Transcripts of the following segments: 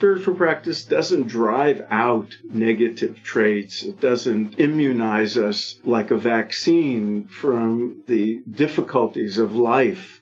Spiritual practice doesn't drive out negative traits. It doesn't immunize us like a vaccine from the difficulties of life.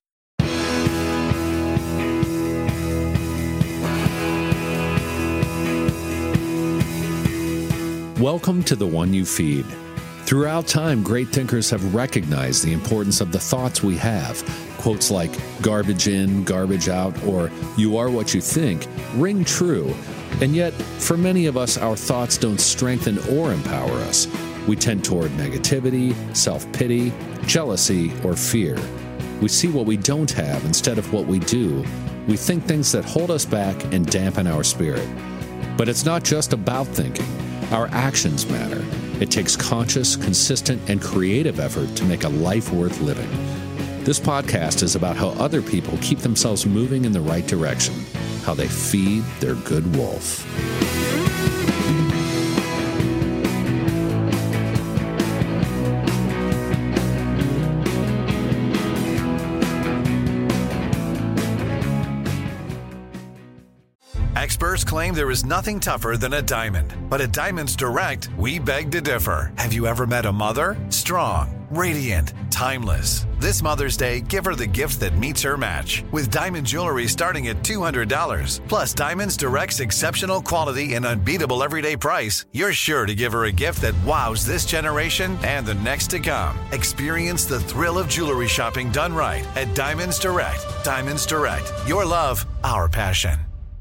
Welcome to The One You Feed. Throughout time, great thinkers have recognized the importance of the thoughts we have. Quotes like garbage in, garbage out, or you are what you think ring true. And yet, for many of us, our thoughts don't strengthen or empower us. We tend toward negativity, self-pity, jealousy, or fear. We see what we don't have instead of what we do. We think things that hold us back and dampen our spirit. But it's not just about thinking. Our actions matter. It takes conscious, consistent, and creative effort to make a life worth living. This podcast is about how other people keep themselves moving in the right direction, how they feed their good wolf. Experts claim there is nothing tougher than a diamond. But at Diamonds Direct, we beg to differ. Have you ever met a mother? Strong, radiant, timeless. This Mother's Day, give her the gift that meets her match. With diamond jewelry starting at $200. Plus Diamonds Direct's exceptional quality and unbeatable everyday price, you're sure to give her a gift that wows this generation and the next to come. Experience the thrill of jewelry shopping done right at Diamonds Direct. Diamonds Direct. Your love, our passion.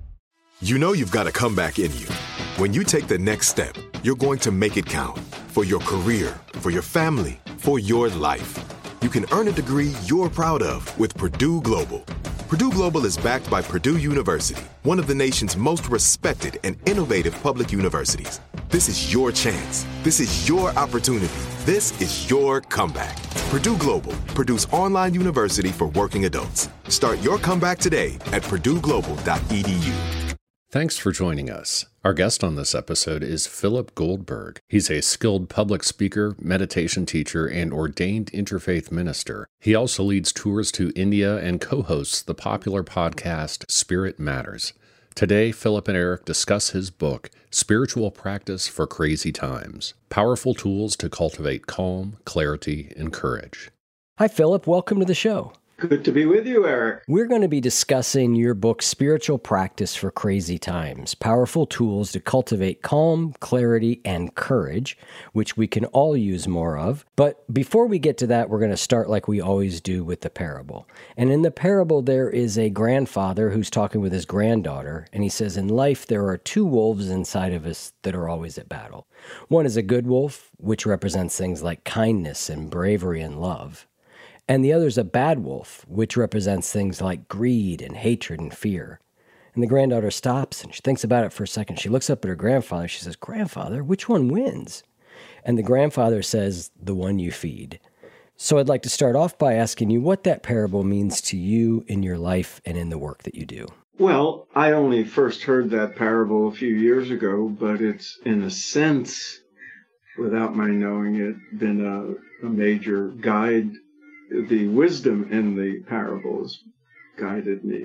You know you've got a comeback in you. When you take the next step, you're going to make it count. For your career, for your family, for your life. You can earn a degree you're proud of with Purdue Global. Purdue Global is backed by Purdue University, one of the nation's most respected and innovative public universities. This is your chance. This is your opportunity. This is your comeback. Purdue Global, Purdue's online university for working adults. Start your comeback today at purdueglobal.edu. Thanks for joining us. Our guest on this episode is Philip Goldberg. He's a skilled public speaker, meditation teacher, and ordained interfaith minister. He also leads tours to India and co-hosts the popular podcast Spirit Matters. Today, Philip and Eric discuss his book, Spiritual Practice for Crazy Times: Powerful Tools to Cultivate Calm, Clarity, and Courage. Hi, Philip. Welcome to the show. Good to be with you, Eric. We're going to be discussing your book, Spiritual Practice for Crazy Times: Powerful Tools to Cultivate Calm, Clarity, and Courage, which we can all use more of. But before we get to that, we're going to start like we always do with the parable. And in the parable, there is a grandfather who's talking with his granddaughter, and he says, in life, there are two wolves inside of us that are always at battle. One is a good wolf, which represents things like kindness and bravery and love. And the other is a bad wolf, which represents things like greed and hatred and fear. And the granddaughter stops and she thinks about it for a second. She looks up at her grandfather. She says, "Grandfather, which one wins?" And the grandfather says, "The one you feed." So I'd like to start off by asking you what that parable means to you in your life and in the work that you do. Well, I only first heard that parable a few years ago, but it's, in a sense, without my knowing it, been a major guide. The wisdom in the parables guided me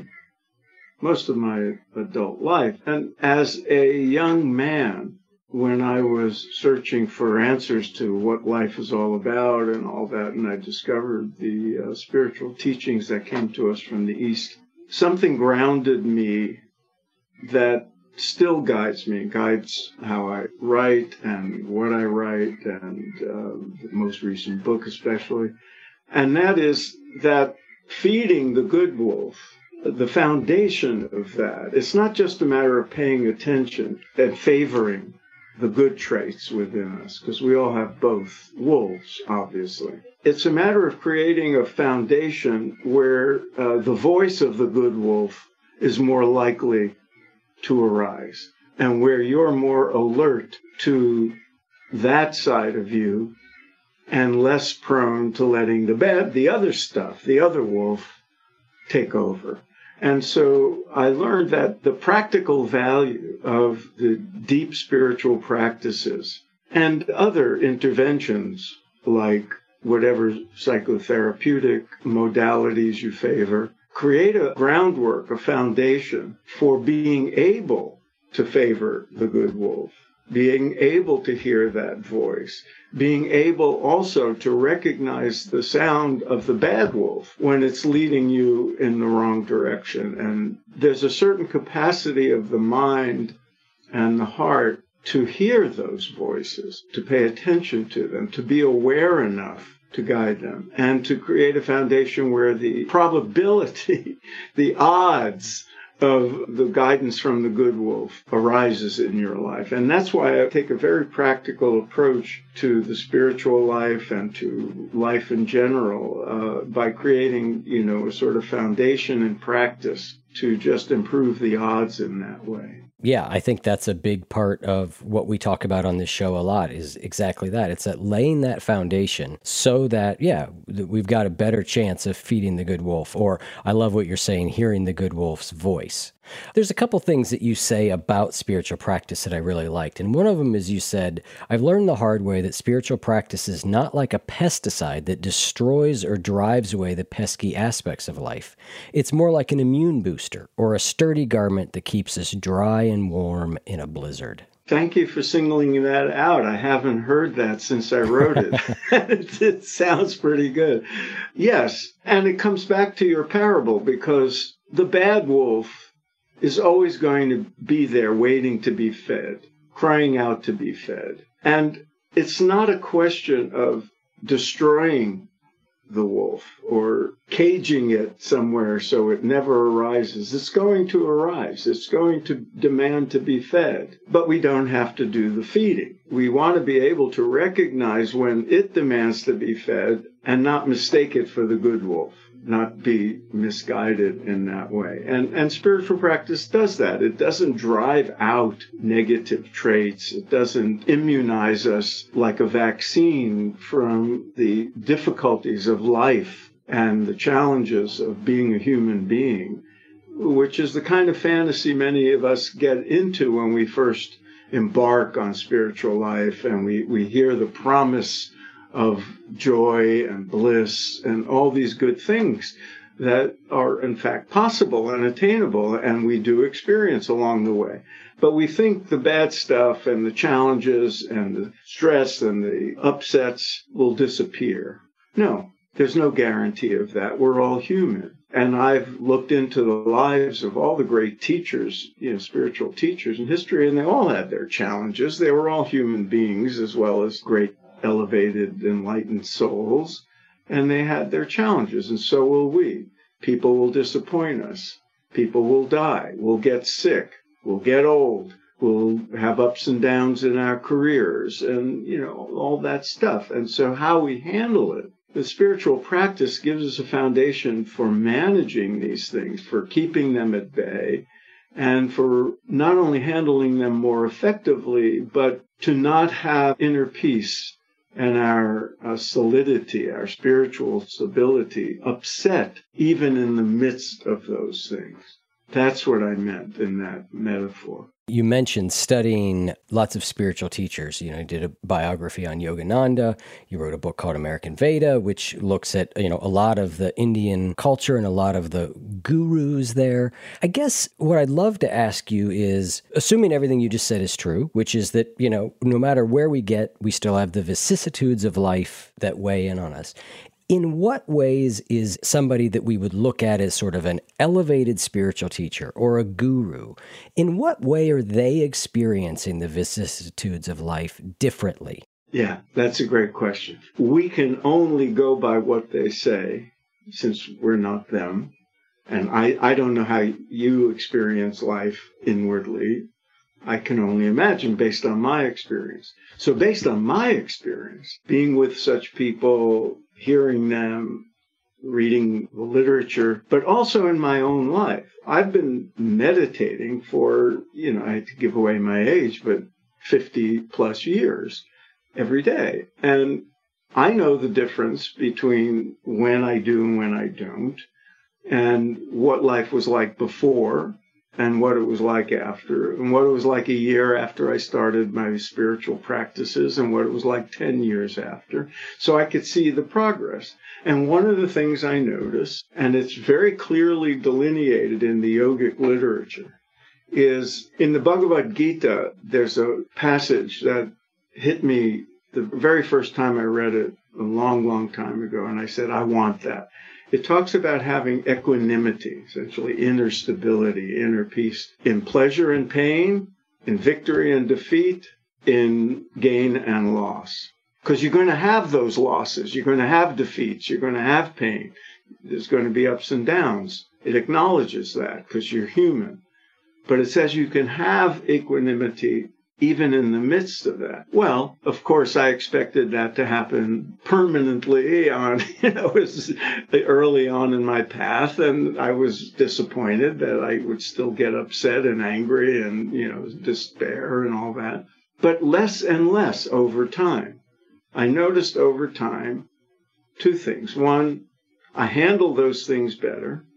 most of my adult life. And as a young man, when I was searching for answers to what life is all about and all that, and I discovered the spiritual teachings that came to us from the East, something grounded me that still guides me, guides how I write and what I write, and the most recent book especially. And that is that feeding the good wolf, the foundation of that, it's not just a matter of paying attention and favoring the good traits within us, because we all have both wolves, obviously. It's a matter of creating a foundation where the voice of the good wolf is more likely to arise, and where you're more alert to that side of you and less prone to letting the other stuff, the other wolf, take over. And so I learned that the practical value of the deep spiritual practices and other interventions, like whatever psychotherapeutic modalities you favor, create a groundwork, a foundation for being able to favor the good wolf, being able to hear that voice, being able also to recognize the sound of the bad wolf when it's leading you in the wrong direction. And there's a certain capacity of the mind and the heart to hear those voices, to pay attention to them, to be aware enough to guide them, and to create a foundation where the probability, the odds of the guidance from the good wolf arises in your life. And that's why I take a very practical approach to the spiritual life and to life in general, by creating, a sort of foundation and practice to just improve the odds in that way. Yeah, I think that's a big part of what we talk about on this show a lot is exactly that. It's that laying that foundation so that, we've got a better chance of feeding the good wolf. Or I love what you're saying, hearing the good wolf's voice. There's a couple things that you say about spiritual practice that I really liked. And one of them is you said, I've learned the hard way that spiritual practice is not like a pesticide that destroys or drives away the pesky aspects of life. It's more like an immune booster or a sturdy garment that keeps us dry and warm in a blizzard. Thank you for singling that out. I haven't heard that since I wrote it. It sounds pretty good. Yes, and it comes back to your parable because the bad wolf is always going to be there waiting to be fed, crying out to be fed. And it's not a question of destroying the wolf or caging it somewhere so it never arises. It's going to arise. It's going to demand to be fed. But we don't have to do the feeding. We want to be able to recognize when it demands to be fed and not mistake it for the good wolf, not be misguided in that way. And spiritual practice does that. It doesn't drive out negative traits. It doesn't immunize us like a vaccine from the difficulties of life and the challenges of being a human being, which is the kind of fantasy many of us get into when we first embark on spiritual life and we hear the promise of joy and bliss and all these good things that are in fact possible and attainable, and we do experience along the way. But we think the bad stuff and the challenges and the stress and the upsets will disappear. No, there's no guarantee of that. We're all human. And I've looked into the lives of all the great teachers, spiritual teachers in history, and they all had their challenges. They were all human beings as well as great elevated, enlightened souls, and they had their challenges, and so will we. People will disappoint us. People will die. We'll get sick. We'll get old. We'll have ups and downs in our careers and, all that stuff. And so how we handle it, the spiritual practice gives us a foundation for managing these things, for keeping them at bay, and for not only handling them more effectively, but to not have inner peace and our solidity, our spiritual stability upset even in the midst of those things. That's what I meant in that metaphor. You mentioned studying lots of spiritual teachers. You did a biography on Yogananda. You wrote a book called American Veda, which looks at, a lot of the Indian culture and a lot of the gurus there. I guess what I'd love to ask you is, assuming everything you just said is true, which is that, no matter where we get, we still have the vicissitudes of life that weigh in on us. In what ways is somebody that we would look at as sort of an elevated spiritual teacher or a guru, in what way are they experiencing the vicissitudes of life differently? Yeah, that's a great question. We can only go by what they say, since we're not them. And I don't know how you experience life inwardly. I can only imagine based on my experience. So based on my experience, being with such people, hearing them, reading the literature, but also in my own life. I've been meditating for, I hate to give away my age, but 50 plus years every day. And I know the difference between when I do and when I don't, and what life was like before and what it was like after, and what it was like a year after I started my spiritual practices, and what it was like 10 years after. So I could see the progress. And one of the things I noticed, and it's very clearly delineated in the yogic literature, is in the Bhagavad Gita, there's a passage that hit me the very first time I read it a long, long time ago, and I said, I want that. It talks about having equanimity, essentially inner stability, inner peace, in pleasure and pain, in victory and defeat, in gain and loss. Because you're going to have those losses, you're going to have defeats, you're going to have pain. There's going to be ups and downs. It acknowledges that because you're human. But it says you can have equanimity even in the midst of that. Well, of course, I expected that to happen permanently early on in my path, and I was disappointed that I would still get upset and angry and, despair and all that. But less and less over time. I noticed over time two things. One, I handle those things better.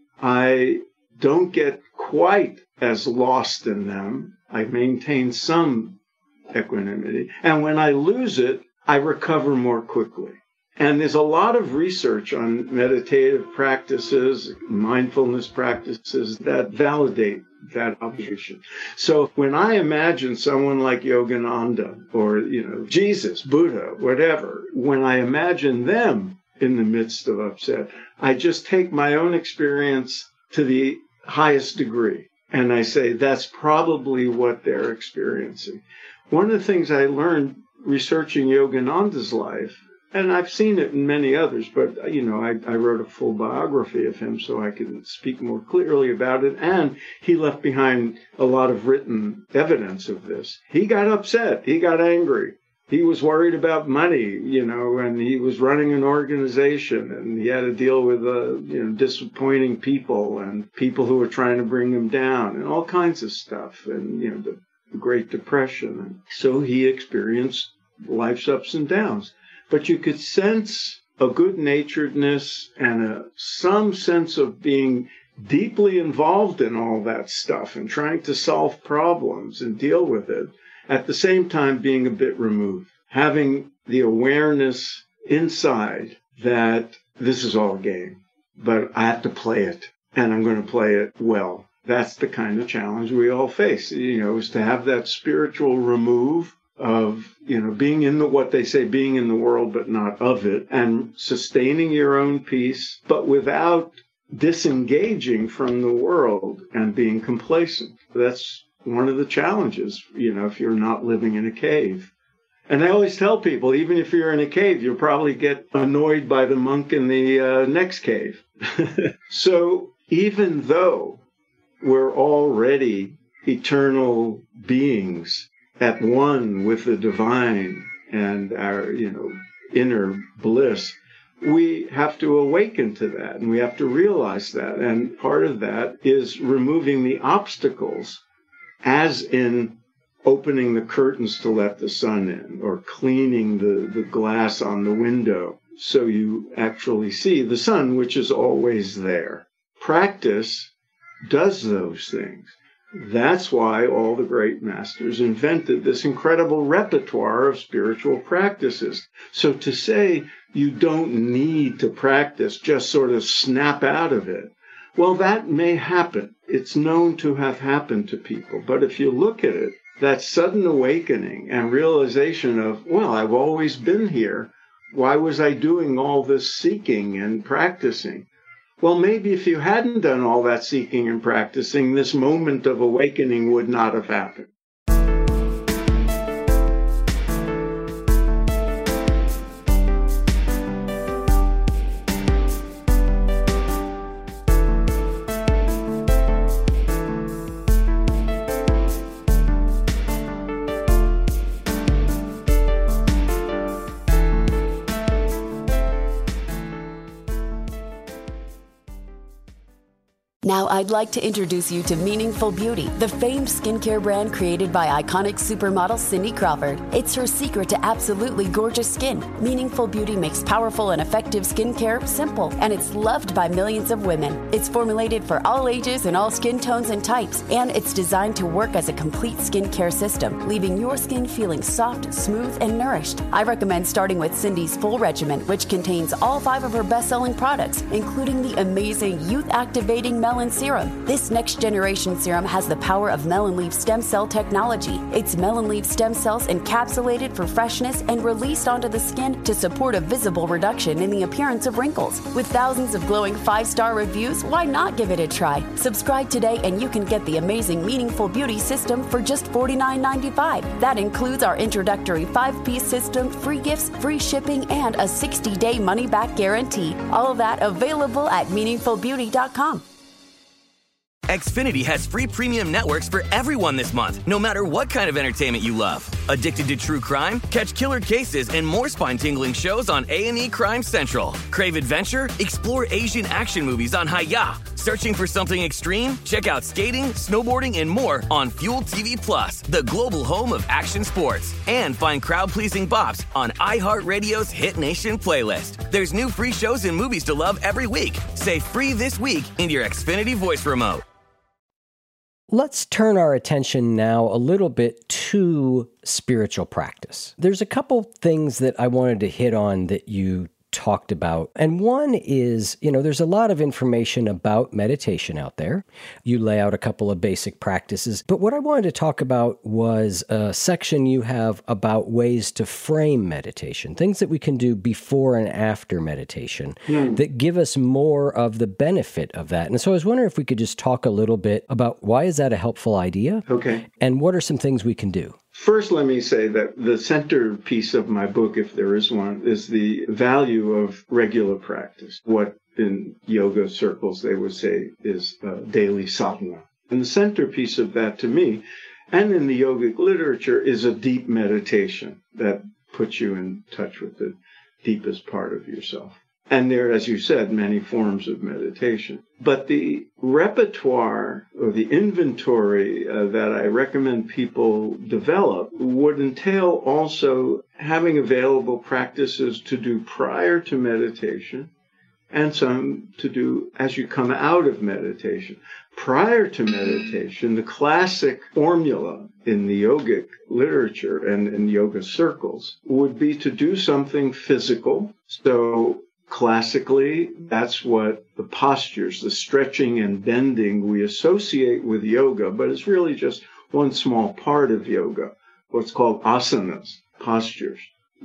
I don't get quite as lost in them. I maintain some equanimity. And when I lose it, I recover more quickly. And there's a lot of research on meditative practices, mindfulness practices that validate that observation. So when I imagine someone like Yogananda or, Jesus, Buddha, whatever, when I imagine them in the midst of upset, I just take my own experience to the highest degree. And I say, that's probably what they're experiencing. One of the things I learned researching Yogananda's life, and I've seen it in many others, but, I wrote a full biography of him so I can speak more clearly about it. And he left behind a lot of written evidence of this. He got upset. He got angry. He was worried about money, and he was running an organization, and he had to deal with, disappointing people and people who were trying to bring him down and all kinds of stuff. And, the Great Depression. And so he experienced life's ups and downs. But you could sense a good-naturedness and some sense of being deeply involved in all that stuff and trying to solve problems and deal with it, at the same time being a bit removed, having the awareness inside that this is all a game, but I have to play it, and I'm going to play it well. That's the kind of challenge we all face, is to have that spiritual remove of, being in being in the world, but not of it, and sustaining your own peace, but without disengaging from the world and being complacent. That's one of the challenges, if you're not living in a cave. And I always tell people, even if you're in a cave, you'll probably get annoyed by the monk in the next cave. So even though we're already eternal beings at one with the divine and our, inner bliss, we have to awaken to that, and we have to realize that. And part of that is removing the obstacles, as in opening the curtains to let the sun in, or cleaning the glass on the window so you actually see the sun, which is always there. Practice does those things. That's why all the great masters invented this incredible repertoire of spiritual practices. So to say you don't need to practice, just sort of snap out of it, well, that may happen. It's known to have happened to people. But if you look at it, that sudden awakening and realization of, well, I've always been here. Why was I doing all this seeking and practicing? Well, maybe if you hadn't done all that seeking and practicing, this moment of awakening would not have happened. Now I'd like to introduce you to Meaningful Beauty, the famed skincare brand created by iconic supermodel Cindy Crawford. It's her secret to absolutely gorgeous skin. Meaningful Beauty makes powerful and effective skincare simple, and it's loved by millions of women. It's formulated for all ages and all skin tones and types, and it's designed to work as a complete skincare system, leaving your skin feeling soft, smooth, and nourished. I recommend starting with Cindy's full regimen, which contains all 5 of her best-selling products, including the amazing youth-activating Melon Serum. This next-generation serum has the power of melon leaf stem cell technology. It's melon leaf stem cells encapsulated for freshness and released onto the skin to support a visible reduction in the appearance of wrinkles. With thousands of glowing 5-star reviews, why not give it a try? Subscribe today and you can get the amazing Meaningful Beauty system for just $49.95. That includes our introductory 5-piece system, free gifts, free shipping, and a 60-day money-back guarantee. All of that available at meaningfulbeauty.com. Xfinity has free premium networks for everyone this month, no matter what kind of entertainment you love. Addicted to true crime? Catch killer cases and more spine-tingling shows on A&E Crime Central. Crave adventure? Explore Asian action movies on Hi-YAH. Searching for something extreme? Check out skating, snowboarding, and more on Fuel TV Plus, the global home of action sports. And find crowd-pleasing bops on iHeartRadio's Hit Nation playlist. There's new free shows and movies to love every week. Say free this week in your Xfinity voice remote. Let's turn our attention now a little bit to spiritual practice. There's a couple things that I wanted to hit on that you talked about. And one is, there's a lot of information about meditation out there. You lay out a couple of basic practices. But what I wanted to talk about was a section you have about ways to frame meditation, things that we can do before and after meditation that give us more of the benefit of that. And so I was wondering if we could just talk a little bit about why is that a helpful idea? Okay. And what are some things we can do? First, let me say that the centerpiece of my book, if there is one, is the value of regular practice. What in yoga circles they would say is daily sadhana. And the centerpiece of that to me, and in the yogic literature, is a deep meditation that puts you in touch with the deepest part of yourself. And there, as you said, many forms of meditation. But the repertoire or the inventory that I recommend people develop would entail also having available practices to do prior to meditation and some to do as you come out of meditation. Prior to meditation, the classic formula in the yogic literature and in yoga circles would be to do something physical. So classically, that's what the postures, the stretching and bending we associate with yoga, but it's really just one small part of yoga, what's called asanas, postures.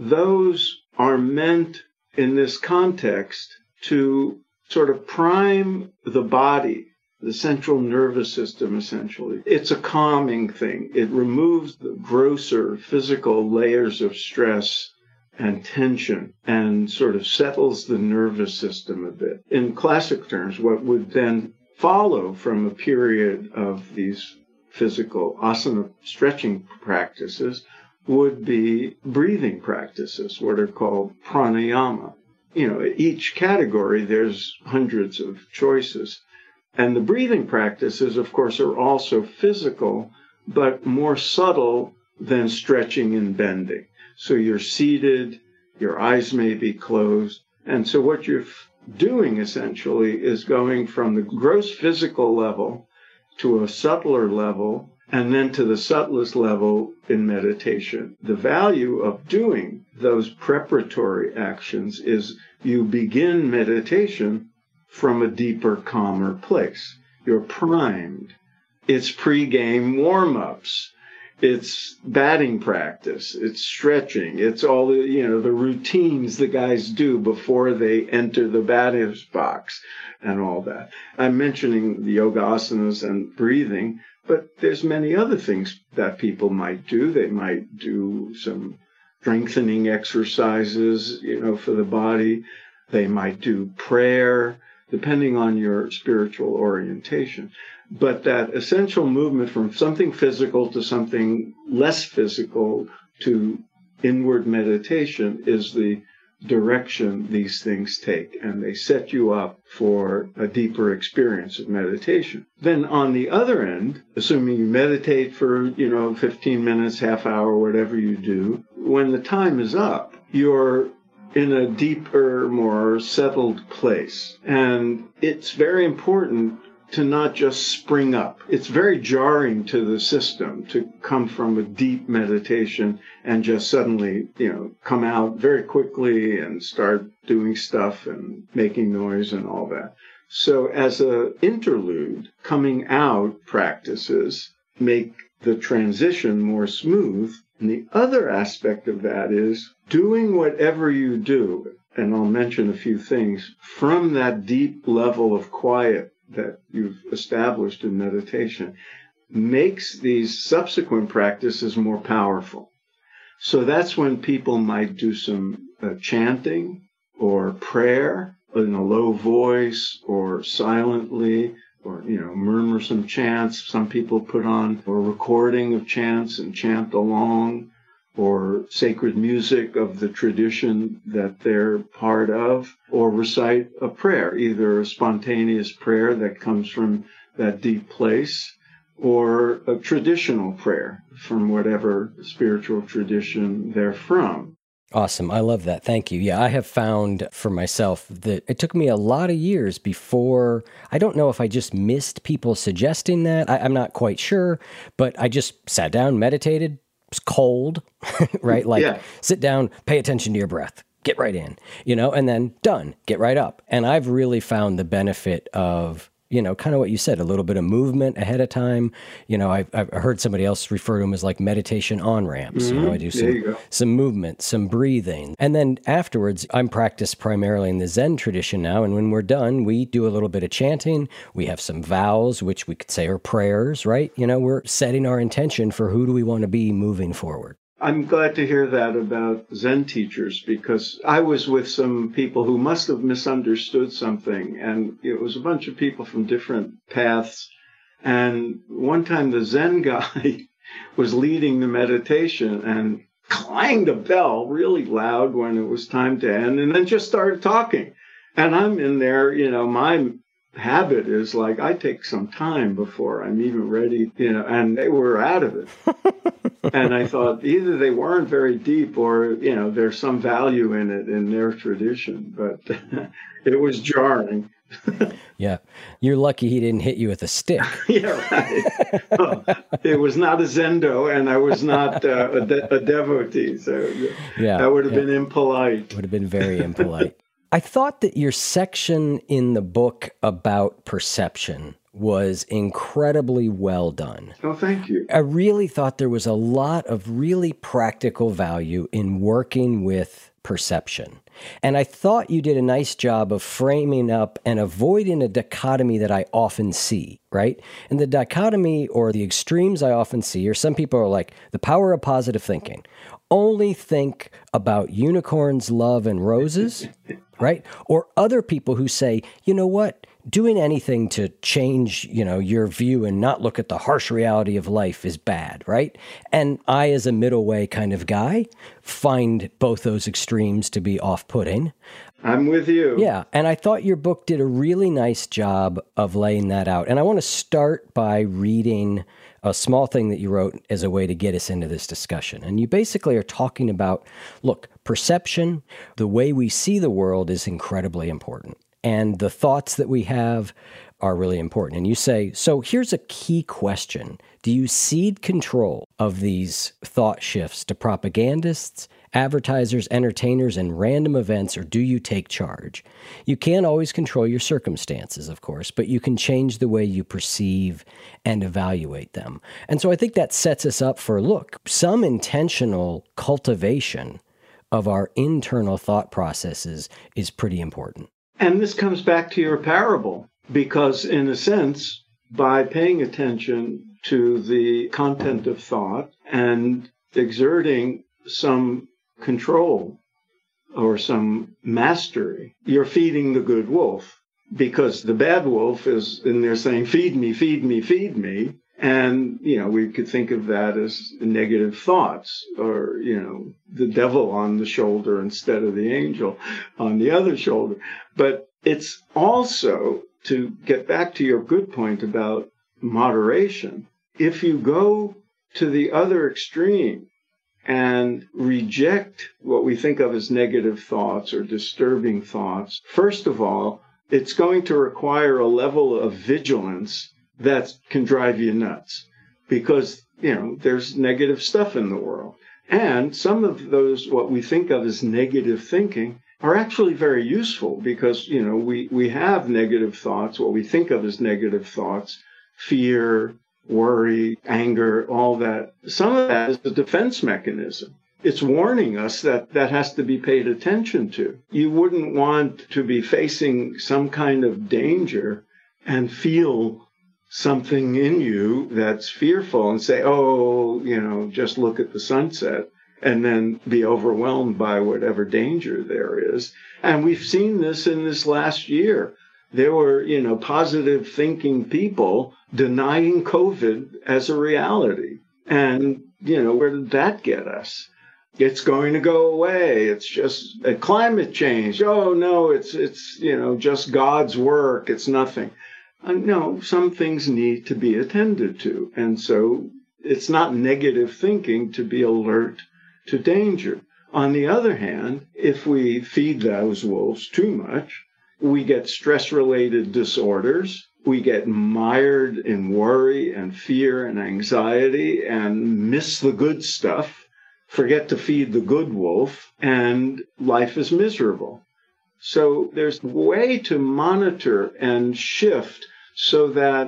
Those are meant in this context to sort of prime the body, the central nervous system, essentially. It's a calming thing. It removes the grosser physical layers of stress and tension and sort of settles the nervous system a bit. In classic terms, what would then follow from a period of these physical asana stretching practices would be breathing practices, what are called pranayama. Each category, there's hundreds of choices. And the breathing practices, of course, are also physical, but more subtle than stretching and bending. So you're seated, your eyes may be closed. And so what you're doing essentially is going from the gross physical level to a subtler level, and then to the subtlest level in meditation. The value of doing those preparatory actions is you begin meditation from a deeper, calmer place. You're primed. It's pre-game warm-ups. It's batting practice. It's stretching. It's all the, the routines the guys do before they enter the batter's box and all that. I'm mentioning the yoga asanas and breathing, but there's many other things that people might do. They might do some strengthening exercises, for the body. They might do prayer, depending on your spiritual orientation. But that essential movement from something physical to something less physical to inward meditation is the direction these things take, and they set you up for a deeper experience of meditation. Then on the other end, assuming you meditate for, 15 minutes, half hour, whatever you do, when the time is up, you're in a deeper, more settled place. And it's very important to not just spring up. It's very jarring to the system to come from a deep meditation and just suddenly, come out very quickly and start doing stuff and making noise and all that. So as an interlude, coming out practices make the transition more smooth. And the other aspect of that is doing whatever you do, and I'll mention a few things, from that deep level of quiet that you've established in meditation, makes these subsequent practices more powerful. So that's when people might do some chanting or prayer in a low voice or silently, or, murmur some chants. Some people put on a recording of chants and chant along, or sacred music of the tradition that they're part of, or recite a prayer, either a spontaneous prayer that comes from that deep place, or a traditional prayer from whatever spiritual tradition they're from. Awesome. I love that. Thank you. Yeah, I have found for myself that it took me a lot of years before, I don't know if I just missed people suggesting that. I'm not quite sure, but I just sat down, meditated. It was cold, right? Sit down, pay attention to your breath, get right in, and then done, get right up. And I've really found the benefit of, kind of what you said, a little bit of movement ahead of time. I've heard somebody else refer to them as like meditation on-ramps. I do some movement, some breathing. And then afterwards, I'm practiced primarily in the Zen tradition now. And when we're done, we do a little bit of chanting. We have some vows, which we could say are prayers, right? We're setting our intention for who do we want to be moving forward. I'm glad to hear that about Zen teachers, because I was with some people who must have misunderstood something, and it was a bunch of people from different paths. And one time the Zen guy was leading the meditation and clanged a bell really loud when it was time to end, and then just started talking. And I'm in there, my habit is like, I take some time before I'm even ready, and they were out of it. And I thought either they weren't very deep or, there's some value in it in their tradition, but it was jarring. Yeah. You're lucky he didn't hit you with a stick. Yeah, right. Well, it was not a Zendo, and I was not a devotee. So that would have been impolite. Would have been very impolite. I thought that your section in the book about perception was incredibly well done. Oh, thank you. I really thought there was a lot of really practical value in working with perception. And I thought you did a nice job of framing up and avoiding a dichotomy that I often see, right? And the dichotomy or the extremes I often see are some people are like, the power of positive thinking. Only think about unicorns, love, and roses, right? Or other people who say, you know what? Doing anything to change, your view and not look at the harsh reality of life is bad, right? And I, as a middle way kind of guy, find both those extremes to be off-putting. I'm with you. Yeah, and I thought your book did a really nice job of laying that out. And I want to start by reading a small thing that you wrote as a way to get us into this discussion. And you basically are talking about, look, perception, the way we see the world is incredibly important. And the thoughts that we have are really important. And you say, so here's a key question. Do you cede control of these thought shifts to propagandists, advertisers, entertainers, and random events, or do you take charge? You can't always control your circumstances, of course, but you can change the way you perceive and evaluate them. And so I think that sets us up for, look, some intentional cultivation of our internal thought processes is pretty important. And this comes back to your parable, because in a sense, by paying attention to the content of thought and exerting some control or some mastery, you're feeding the good wolf, because the bad wolf is in there saying, feed me, feed me, feed me. And, we could think of that as negative thoughts, or, the devil on the shoulder instead of the angel on the other shoulder. But it's also, to get back to your good point about moderation, if you go to the other extreme and reject what we think of as negative thoughts or disturbing thoughts, first of all, it's going to require a level of vigilance that can drive you nuts, because, there's negative stuff in the world. And some of those, what we think of as negative thinking, are actually very useful because, we have negative thoughts, what we think of as negative thoughts, fear, worry, anger, all that. Some of that is a defense mechanism. It's warning us that has to be paid attention to. You wouldn't want to be facing some kind of danger and feel something in you that's fearful and say, just look at the sunset, and then be overwhelmed by whatever danger there is. And we've seen this in this last year. There were, positive thinking people denying COVID as a reality. And, where did that get us? It's going to go away. It's just a climate change. Oh, no, it's just God's work. It's nothing. No, some things need to be attended to. And so it's not negative thinking to be alert to danger. On the other hand, if we feed those wolves too much, we get stress-related disorders. We get mired in worry and fear and anxiety and miss the good stuff. Forget to feed the good wolf, and life is miserable. So there's a way to monitor and shift so that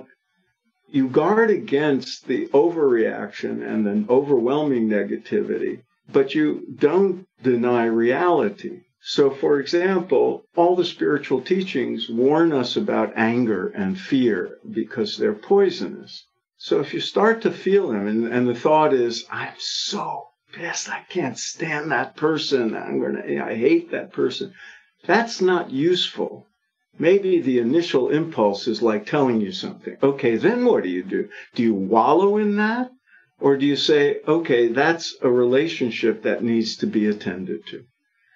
you guard against the overreaction and the overwhelming negativity, but you don't deny reality. So, for example, all the spiritual teachings warn us about anger and fear because they're poisonous. So if you start to feel them, and the thought is, I'm so pissed, I can't stand that person, I hate that person. That's not useful. Maybe the initial impulse is like telling you something. Okay, then what do? Do you wallow in that? Or do you say, okay, that's a relationship that needs to be attended to?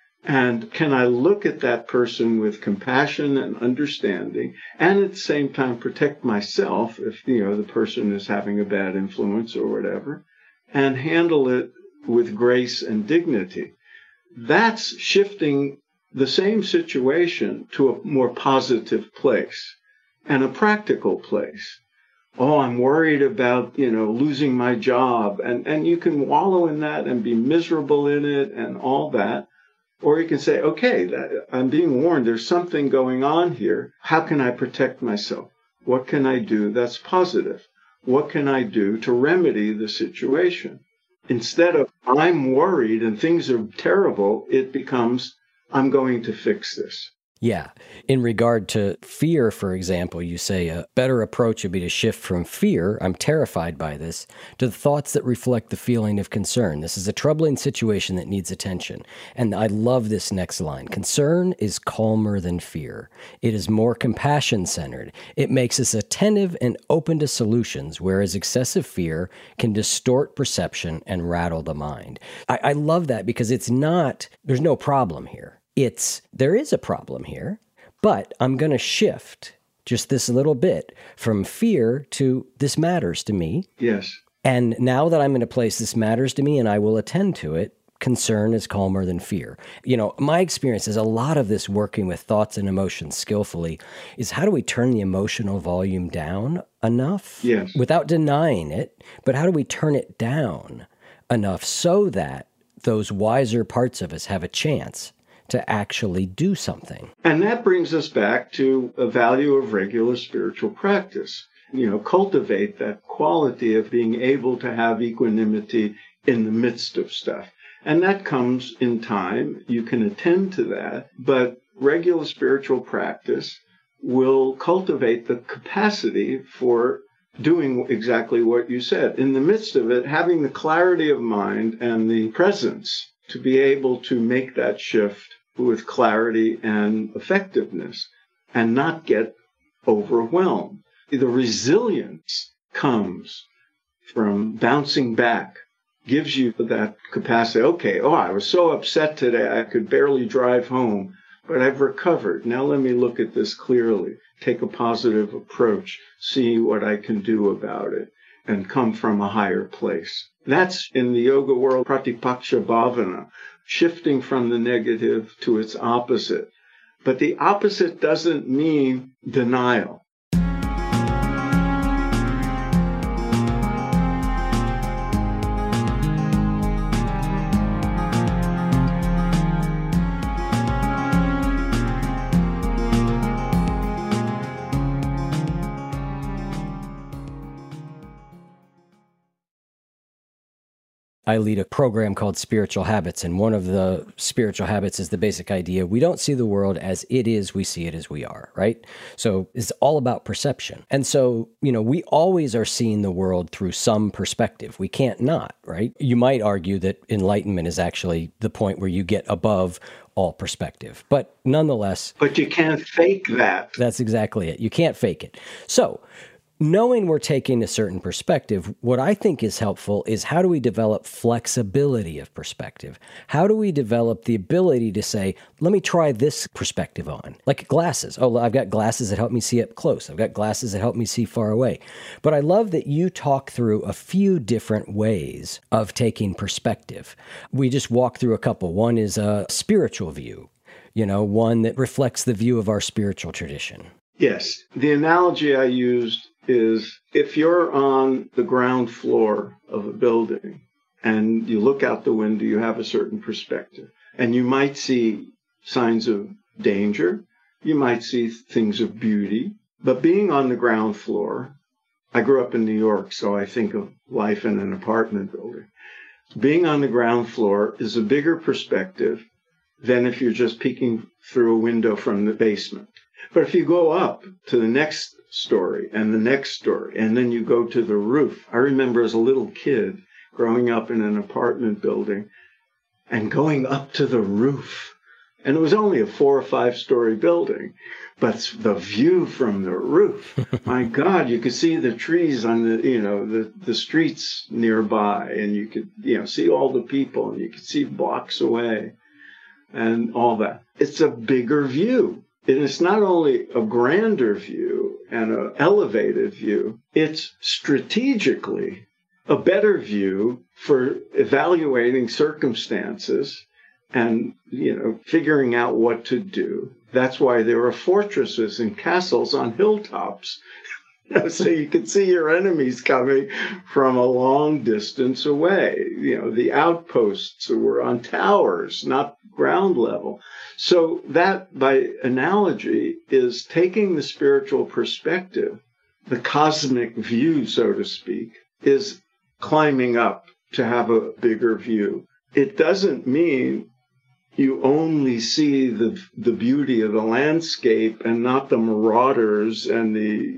And can I look at that person with compassion and understanding, and at the same time protect myself if, the person is having a bad influence or whatever, and handle it with grace and dignity? That's shifting the same situation to a more positive place and a practical place. Oh, I'm worried about, losing my job. And you can wallow in that and be miserable in it and all that. Or you can say, okay, I'm being warned. There's something going on here. How can I protect myself? What can I do that's positive? What can I do to remedy the situation? Instead of I'm worried and things are terrible, it becomes I'm going to fix this. Yeah. In regard to fear, for example, you say a better approach would be to shift from fear, I'm terrified by this, to the thoughts that reflect the feeling of concern. This is a troubling situation that needs attention. And I love this next line. Concern is calmer than fear. It is more compassion-centered. It makes us attentive and open to solutions, whereas excessive fear can distort perception and rattle the mind. I love that because there's no problem here. There is a problem here, but I'm going to shift just this little bit from fear to this matters to me. Yes. And now that I'm in a place this matters to me and I will attend to it, concern is calmer than fear. My experience is a lot of this working with thoughts and emotions skillfully is how do we turn the emotional volume down enough? Yes. Without denying it, but how do we turn it down enough so that those wiser parts of us have a chance to actually do something? And that brings us back to a value of regular spiritual practice. Cultivate that quality of being able to have equanimity in the midst of stuff. And that comes in time. You can attend to that, but regular spiritual practice will cultivate the capacity for doing exactly what you said. In the midst of it, having the clarity of mind and the presence to be able to make that shift with clarity and effectiveness and not get overwhelmed. The resilience comes from bouncing back, gives you that capacity. Okay, I was so upset today I could barely drive home, but I've recovered. Now let me look at this clearly, take a positive approach, see what I can do about it, and come from a higher place. That's in the yoga world, Pratipaksha Bhavana, shifting from the negative to its opposite. But the opposite doesn't mean denial. I lead a program called Spiritual Habits, and one of the spiritual habits is the basic idea we don't see the world as it is, we see it as we are, right? So it's all about perception. And so, we always are seeing the world through some perspective. We can't not, right? You might argue that enlightenment is actually the point where you get above all perspective. But nonetheless... But you can't fake that. That's exactly it. You can't fake it. So... knowing we're taking a certain perspective, what I think is helpful is how do we develop flexibility of perspective? How do we develop the ability to say, let me try this perspective on? Like glasses. Oh, I've got glasses that help me see up close. I've got glasses that help me see far away. But I love that you talk through a few different ways of taking perspective. We just walk through a couple. One is a spiritual view, one that reflects the view of our spiritual tradition. Yes. The analogy I used is if you're on the ground floor of a building and you look out the window, you have a certain perspective, and you might see signs of danger. You might see things of beauty. But being on the ground floor, I grew up in New York, so I think of life in an apartment building. Being on the ground floor is a bigger perspective than if you're just peeking through a window from the basement. But if you go up to the next story and the next story, and then you go to the roof. I remember as a little kid growing up in an apartment building and going up to the roof. And it was only a 4 or 5 story building, but the view from the roof, my God, you could see the trees on the streets nearby, and you could, see all the people, and you could see blocks away and all that. It's a bigger view. And it's not only a grander view and an elevated view, it's strategically a better view for evaluating circumstances and, figuring out what to do. That's why there are fortresses and castles on hilltops, so you can see your enemies coming from a long distance away. The outposts were on towers, not ground level. So that, by analogy, is taking the spiritual perspective, the cosmic view, so to speak, is climbing up to have a bigger view. It doesn't mean you only see the beauty of the landscape and not the marauders and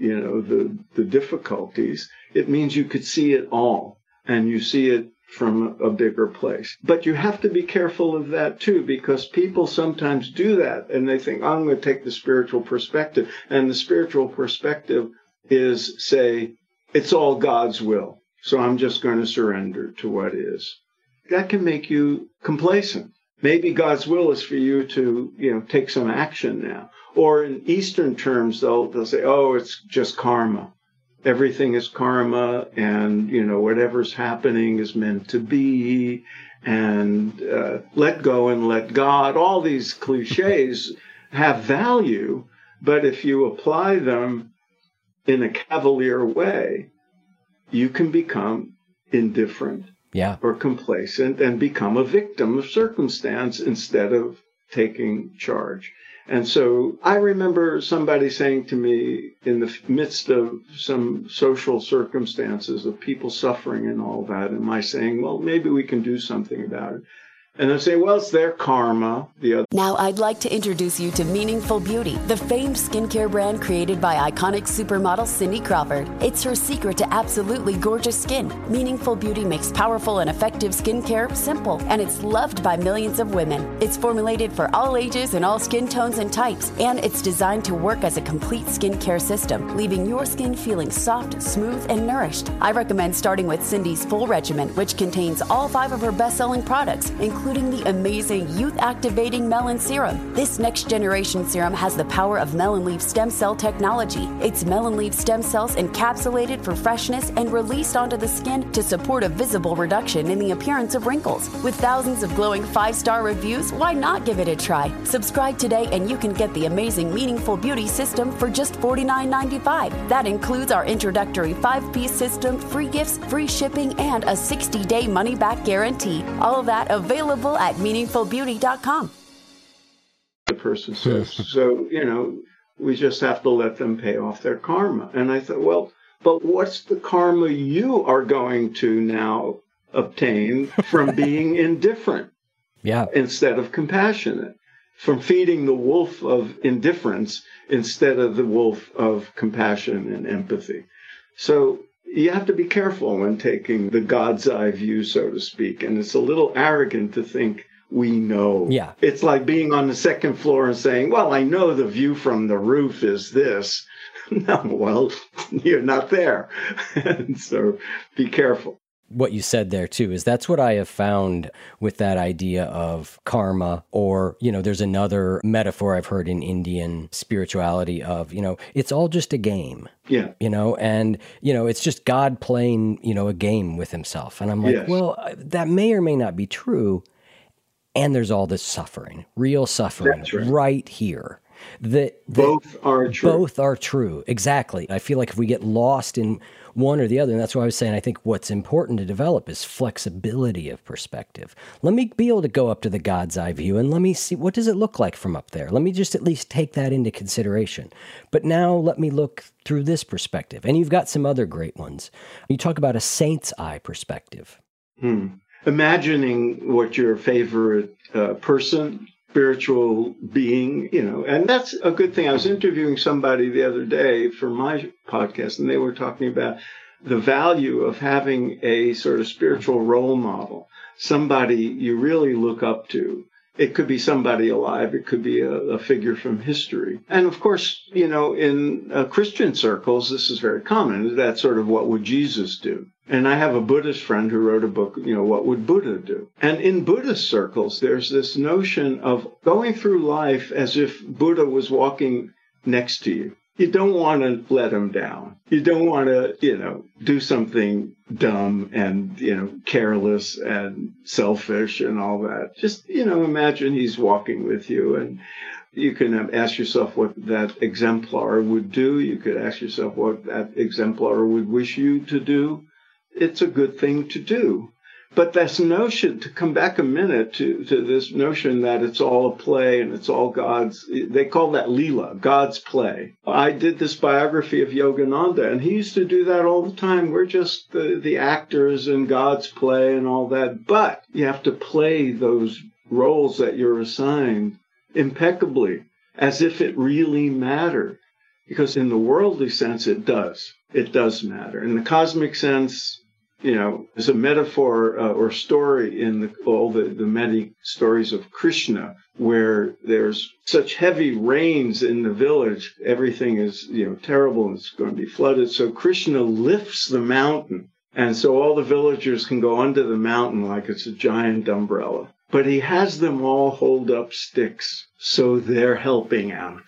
the difficulties. It means you could see it all, and you see it from a bigger place. But you have to be careful of that too, because people sometimes do that and they think, I'm going to take the spiritual perspective. And the spiritual perspective is, say, it's all God's will, so I'm just going to surrender to what is. That can make you complacent. Maybe God's will is for you to, take some action now. Or in Eastern terms, they'll say, oh, it's just karma. Everything is karma, and, whatever's happening is meant to be, and let go and let God. All these cliches have value, but if you apply them in a cavalier way, you can become indifferent or complacent and become a victim of circumstance instead of taking charge. And so I remember somebody saying to me in the midst of some social circumstances of people suffering and all that, and my saying, well, maybe we can do something about it. And they say, well, it's their karma. Now I'd like to introduce you to Meaningful Beauty, the famed skincare brand created by iconic supermodel Cindy Crawford. It's her secret to absolutely gorgeous skin. Meaningful Beauty makes powerful and effective skincare simple, and it's loved by millions of women. It's formulated for all ages and all skin tones and types, and it's designed to work as a complete skincare system, leaving your skin feeling soft, smooth, and nourished. I recommend starting with Cindy's full regimen, which contains all 5 of her best-selling products, including the amazing Youth Activating Melon Serum. This next-generation serum has the power of melon leaf stem cell technology. It's melon leaf stem cells encapsulated for freshness and released onto the skin to support a visible reduction in the appearance of wrinkles. With thousands of glowing 5-star reviews, why not give it a try? Subscribe today and you can get the amazing Meaningful Beauty system for just $49.95. That includes our introductory 5-piece system, free gifts, free shipping, and a 60-day money-back guarantee. All of that available at meaningfulbeauty.com. The person says, so, we just have to let them pay off their karma. And I thought, well, but what's the karma you are going to now obtain from being indifferent instead of compassionate, from feeding the wolf of indifference instead of the wolf of compassion and empathy. So you have to be careful when taking the God's eye view, so to speak. And it's a little arrogant to think we know. Yeah. It's like being on the second floor and saying, well, I know the view from the roof is this. No, well, you're not there. And so be careful. What you said there too is that's what I have found with that idea of karma, or, there's another metaphor I've heard in Indian spirituality of, it's all just a game. Yeah. And, it's just God playing, a game with himself. And I'm like, Yes. Well, that may or may not be true. And there's all this suffering, real suffering. That's right. Right here. Both are true. Both are true. Exactly. I feel like if we get lost in one or the other, and that's why I was saying I think what's important to develop is flexibility of perspective. Let me be able to go up to the God's eye view and let me see, what does it look like from up there? Let me just at least take that into consideration. But now let me look through this perspective. And you've got some other great ones. You talk about a saint's eye perspective. Imagining what your favorite person, spiritual being, and that's a good thing. I was interviewing somebody the other day for my podcast, and they were talking about the value of having a sort of spiritual role model, somebody you really look up to. It could be somebody alive. It could be a figure from history. And of course, in Christian circles, this is very common. That's sort of what would Jesus do? And I have a Buddhist friend who wrote a book, what would Buddha do? And in Buddhist circles, there's this notion of going through life as if Buddha was walking next to you. You don't want to let him down. You don't want to, do something dumb and, careless and selfish and all that. Just, imagine he's walking with you, and you can ask yourself what that exemplar would do. You could ask yourself what that exemplar would wish you to do. It's a good thing to do. But this notion, to come back a minute to this notion that it's all a play and it's all God's, they call that Leela, God's play. I did this biography of Yogananda, and he used to do that all the time. We're just the actors in God's play and all that. But you have to play those roles that you're assigned impeccably, as if it really mattered. Because in the worldly sense, it does. It does matter. In the cosmic sense, there's a metaphor or story in all the many stories of Krishna, where there's such heavy rains in the village. Everything is, terrible, and it's going to be flooded. So Krishna lifts the mountain. And so all the villagers can go under the mountain like it's a giant umbrella. But he has them all hold up sticks, so they're helping out.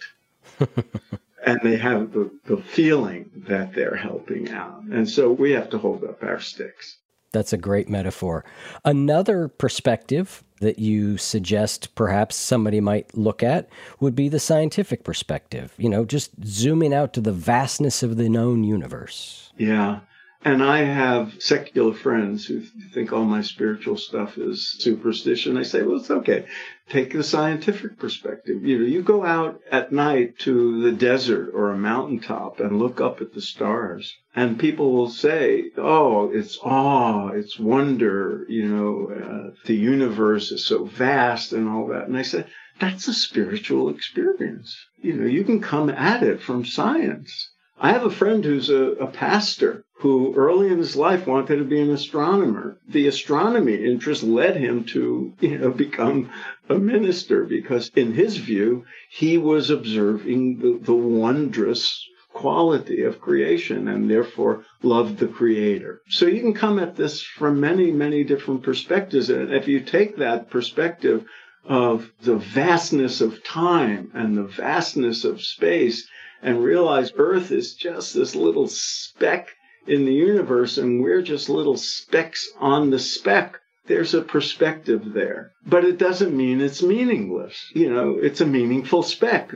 And they have the feeling that they're helping out. And so we have to hold up our sticks. That's a great metaphor. Another perspective that you suggest perhaps somebody might look at would be the scientific perspective, just zooming out to the vastness of the known universe. Yeah. And I have secular friends who think all my spiritual stuff is superstition. I say, well, it's okay. Take the scientific perspective. You go out at night to the desert or a mountaintop and look up at the stars. And people will say, oh, it's awe, it's wonder, the universe is so vast and all that. And I say, that's a spiritual experience. You can come at it from science. I have a friend who's a pastor who early in his life wanted to be an astronomer. The astronomy interest led him to, become a minister, because in his view, he was observing the wondrous quality of creation and therefore loved the Creator. So you can come at this from many, many different perspectives. And if you take that perspective of the vastness of time and the vastness of space and realize Earth is just this little speck in the universe, and we're just little specks on the speck. There's a perspective there. But it doesn't mean it's meaningless. It's a meaningful speck.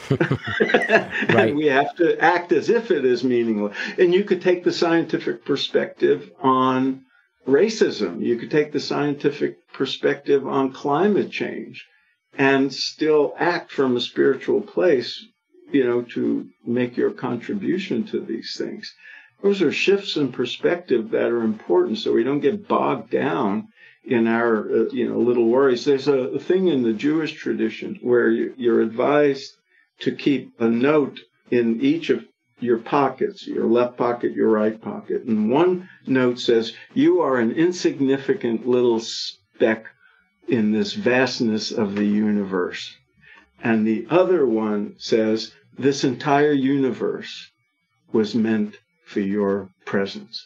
Right. And we have to act as if it is meaningless. And you could take the scientific perspective on racism. You could take the scientific perspective on climate change and still act from a spiritual place, to make your contribution to these things. Those are shifts in perspective that are important so we don't get bogged down in our little worries. There's a thing in the Jewish tradition where you're advised to keep a note in each of your pockets, your left pocket, your right pocket. And one note says, you are an insignificant little speck in this vastness of the universe. And the other one says, this entire universe was meant for your presence.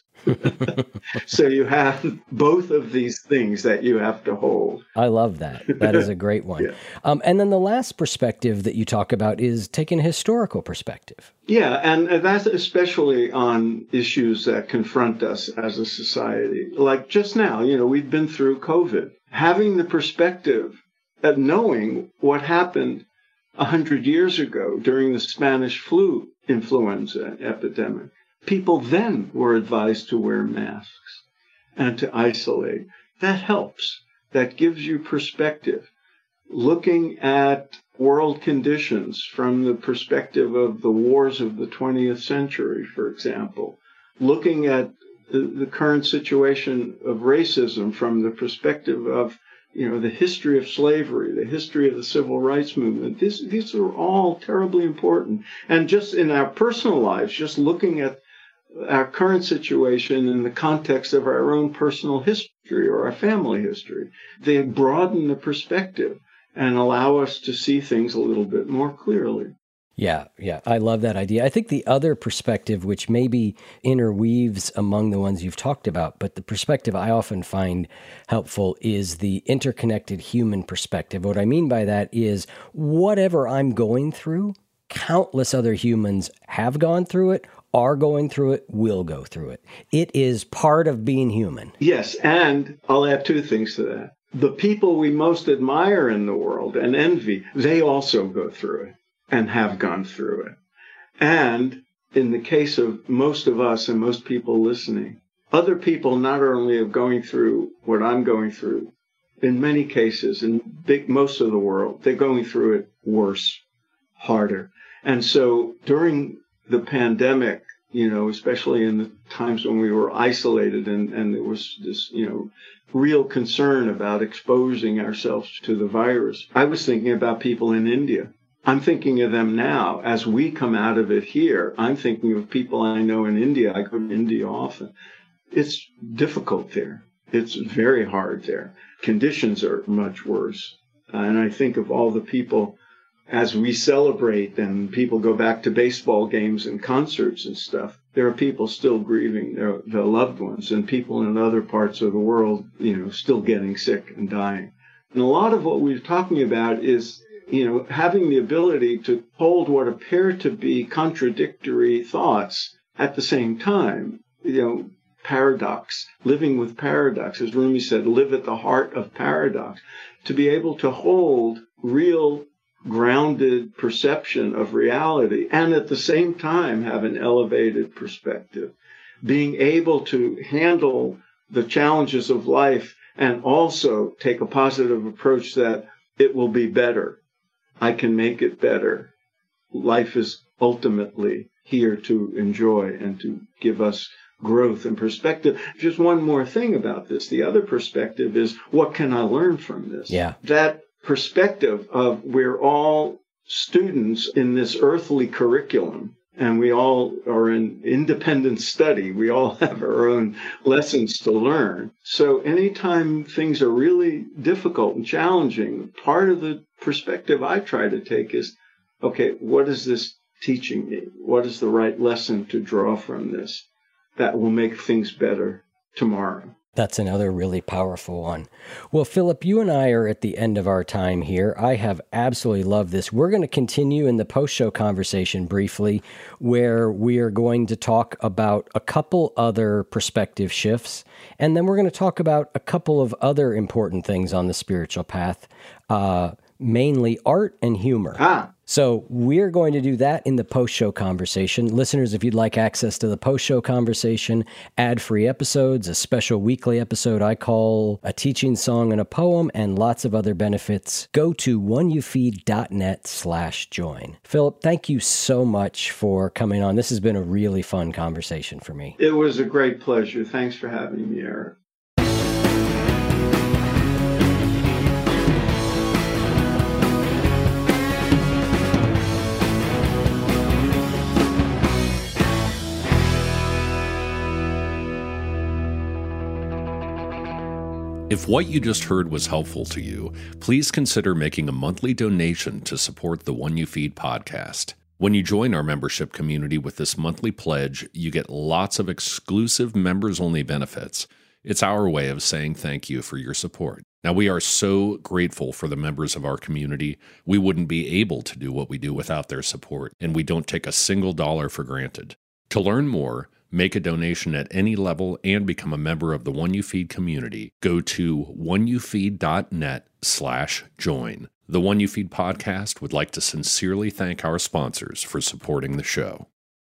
So you have both of these things that you have to hold. I love that. That is a great one. Yeah. And then the last perspective that you talk about is taking a historical perspective. Yeah, and that's especially on issues that confront us as a society. Like just now, we've been through COVID. Having the perspective of knowing what happened 100 years ago during the Spanish flu influenza epidemic. People then were advised to wear masks and to isolate. That helps. That gives you perspective. Looking at world conditions from the perspective of the wars of the 20th century, for example. Looking at the current situation of racism from the perspective of the history of slavery, the history of the civil rights movement. These are all terribly important. And just in our personal lives, just looking at our current situation in the context of our own personal history or our family history, they broaden the perspective and allow us to see things a little bit more clearly. Yeah. I love that idea. I think the other perspective, which maybe interweaves among the ones you've talked about, but the perspective I often find helpful is the interconnected human perspective. What I mean by that is whatever I'm going through, countless other humans have gone through it, are going through it, will go through it. It is part of being human. Yes, and I'll add two things to that. The people we most admire in the world and envy, they also go through it and have gone through it. And in the case of most of us and most people listening, other people not only are going through what I'm going through, in many cases, in most of the world, they're going through it worse, harder. And so during the pandemic, especially in the times when we were isolated and there was this, real concern about exposing ourselves to the virus, I was thinking about people in India. I'm thinking of them now. As we come out of it here, I'm thinking of people I know in India. I go to India often. It's difficult there. It's very hard there. Conditions are much worse. And I think of all the people as we celebrate and people go back to baseball games and concerts and stuff. There are people still grieving their loved ones and people in other parts of the world, still getting sick and dying. And a lot of what we're talking about is having the ability to hold what appear to be contradictory thoughts at the same time, paradox, living with paradox. As Rumi said, live at the heart of paradox. To be able to hold real grounded perception of reality and at the same time have an elevated perspective. Being able to handle the challenges of life and also take a positive approach that it will be better. I can make it better. Life is ultimately here to enjoy and to give us growth and perspective. Just one more thing about this. The other perspective is, what can I learn from this? Yeah. That perspective of we're all students in this earthly curriculum and we all are in independent study. We all have our own lessons to learn. So anytime things are really difficult and challenging, part of the perspective I try to take is, okay, what is this teaching me? What is the right lesson to draw from this that will make things better tomorrow? That's another really powerful one. Well, Philip, you and I are at the end of our time here. I have absolutely loved this. We're going to continue in the post-show conversation briefly, where we are going to talk about a couple other perspective shifts, and then we're going to talk about a couple of other important things on the spiritual path. mainly art and humor. So we're going to do that in the post-show conversation. Listeners, if you'd like access to the post-show conversation, ad-free episodes, a special weekly episode I call A Teaching Song and a Poem, and lots of other benefits, go to oneyoufeed.net/join. Philip, thank you so much for coming on. This has been a really fun conversation for me. It was a great pleasure. Thanks for having me, Eric. If what you just heard was helpful to you, please consider making a monthly donation to support the One You Feed podcast. When you join our membership community with this monthly pledge, you get lots of exclusive members-only benefits. It's our way of saying thank you for your support. Now, we are so grateful for the members of our community. We wouldn't be able to do what we do without their support, and we don't take a single dollar for granted. To learn more, make a donation at any level, and become a member of the One You Feed community, go to oneyoufeed.net/join. The One You Feed podcast would like to sincerely thank our sponsors for supporting the show.